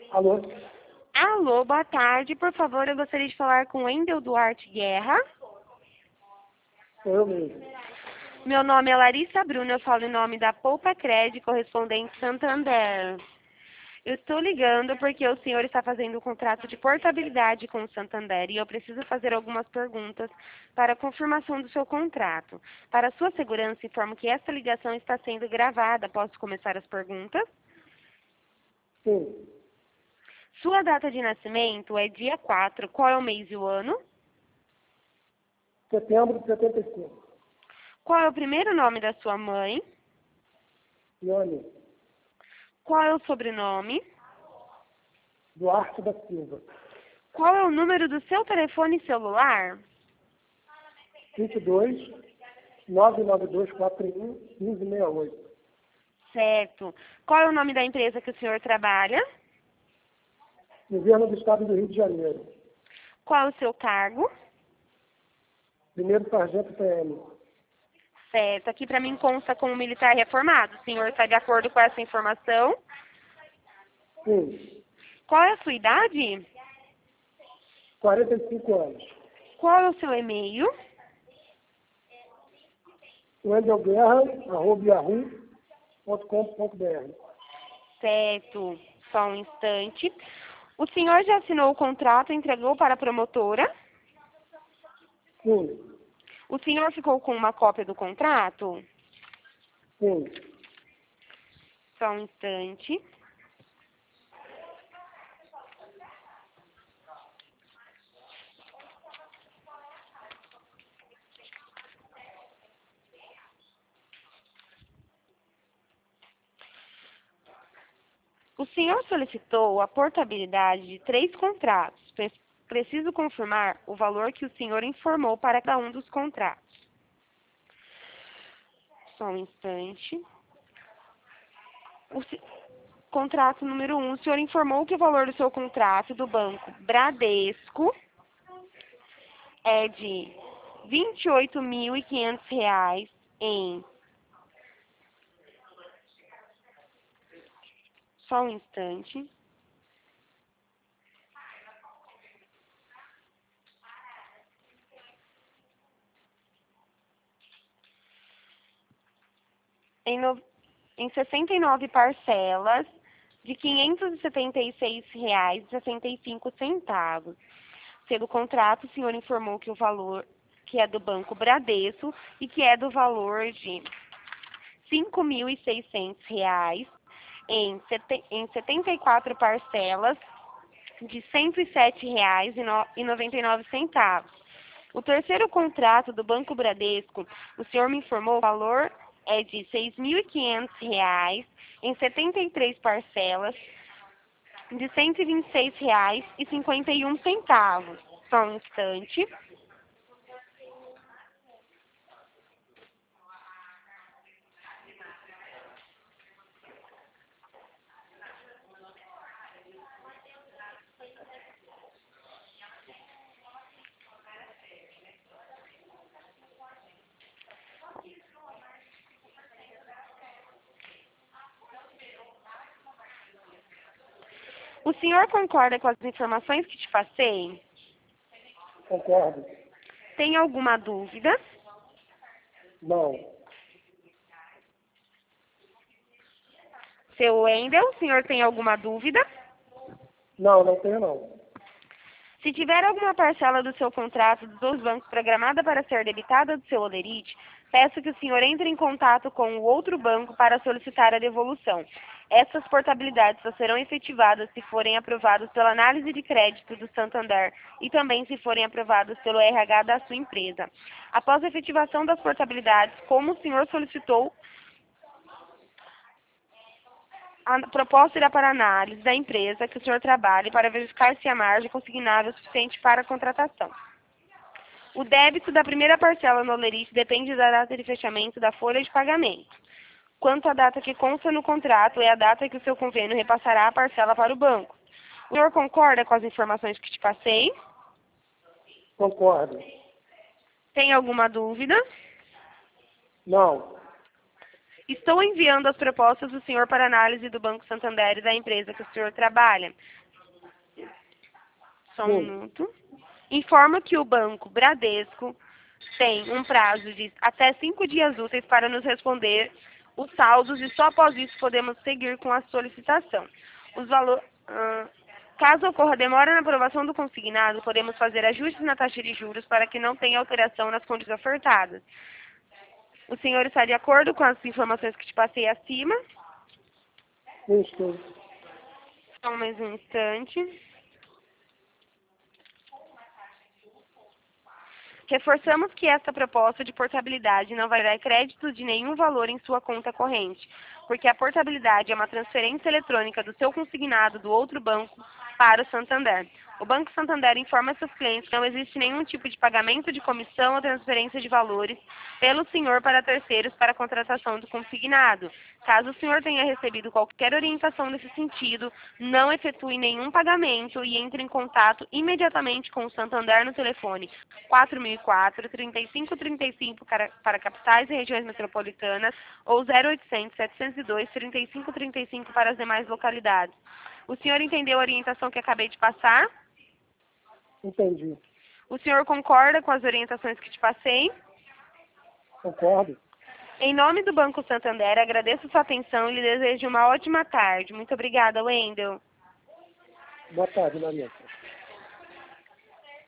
Alô? Alô, boa tarde. Por favor, eu gostaria de falar com Wendel Duarte Guerra. Sou eu mesmo. Meu nome é Larissa Bruno, eu falo em nome da Poupa Cred, correspondente Santander. Eu estou ligando porque o senhor está fazendo um contrato de portabilidade com o Santander e eu preciso fazer algumas perguntas para a confirmação do seu contrato. Para sua segurança, informo que esta ligação está sendo gravada. Posso começar as perguntas? Sim. Sua data de nascimento é dia 4. Qual é o mês e o ano? Setembro de 75. Qual é o primeiro nome da sua mãe? Ione. Qual é o sobrenome? Duarte da Silva. Qual é o número do seu telefone celular? 22 992 41 1568. Certo. Qual é o nome da empresa que o senhor trabalha? Governo do Estado do Rio de Janeiro. Qual é o seu cargo? Primeiro Sargento PM. Certo. Aqui para mim consta como militar reformado. O senhor está de acordo com essa informação? Sim. Qual é a sua idade? 45 anos. Qual é o seu e-mail? wendelguerra@yahoo.com.br. Certo. Só um instante. O senhor já assinou o contrato e entregou para a promotora? Sim. O senhor ficou com uma cópia do contrato? Sim. Só um instante. O senhor solicitou a portabilidade de 3 contratos. Preciso confirmar o valor que o senhor informou para cada um dos contratos. Só um instante. Contrato número 1. O senhor informou que o valor do seu contrato do banco Bradesco é de R$ 28.500 em... Só um instante. Em 69 parcelas de R$ 576,65. Pelo contrato, o senhor informou que o valor que é do Banco Bradesco e que é do valor de R$ 5.600 em 74 parcelas de R$ 107,99. O terceiro contrato do Banco Bradesco, o senhor me informou que o valor é de R$ 6.500 em 73 parcelas de R$ 126,51. Só um instante. O senhor concorda com as informações que te passei? Concordo. Tem alguma dúvida? Não. Seu Wendel, o senhor tem alguma dúvida? Não, não tenho não. Se tiver alguma parcela do seu contrato dos bancos programada para ser debitada do seu holerite, peço que o senhor entre em contato com o outro banco para solicitar a devolução. Essas portabilidades só serão efetivadas se forem aprovadas pela análise de crédito do Santander e também se forem aprovadas pelo RH da sua empresa. Após a efetivação das portabilidades, como o senhor solicitou, a proposta irá para a análise da empresa que o senhor trabalhe para verificar se a margem consignável é suficiente para a contratação. O débito da primeira parcela no holerite depende da data de fechamento da folha de pagamento. Quanto à data que consta no contrato, é a data que o seu convênio repassará a parcela para o banco. O senhor concorda com as informações que te passei? Concordo. Tem alguma dúvida? Não. Estou enviando as propostas do senhor para análise do Banco Santander e da empresa que o senhor trabalha. Só um minuto. Informa que o Banco Bradesco tem um prazo de até 5 dias úteis para nos responder os saldos e só após isso podemos seguir com a solicitação. Caso ocorra demora na aprovação do consignado, podemos fazer ajustes na taxa de juros para que não tenha alteração nas condições ofertadas. O senhor está de acordo com as informações que te passei acima? Estou. Só mais um instante. Reforçamos que esta proposta de portabilidade não vai dar crédito de nenhum valor em sua conta corrente, porque a portabilidade é uma transferência eletrônica do seu consignado do outro banco para o Santander. O Banco Santander informa seus clientes que não existe nenhum tipo de pagamento de comissão ou transferência de valores pelo senhor para terceiros para a contratação do consignado. Caso o senhor tenha recebido qualquer orientação nesse sentido, não efetue nenhum pagamento e entre em contato imediatamente com o Santander no telefone 4004-3535 para capitais e regiões metropolitanas ou 0800-702-3535 para as demais localidades. O senhor entendeu a orientação que acabei de passar? Entendi. O senhor concorda com as orientações que te passei? Concordo. Em nome do Banco Santander, agradeço sua atenção e lhe desejo uma ótima tarde. Muito obrigada, Wendel. Boa tarde, Maria.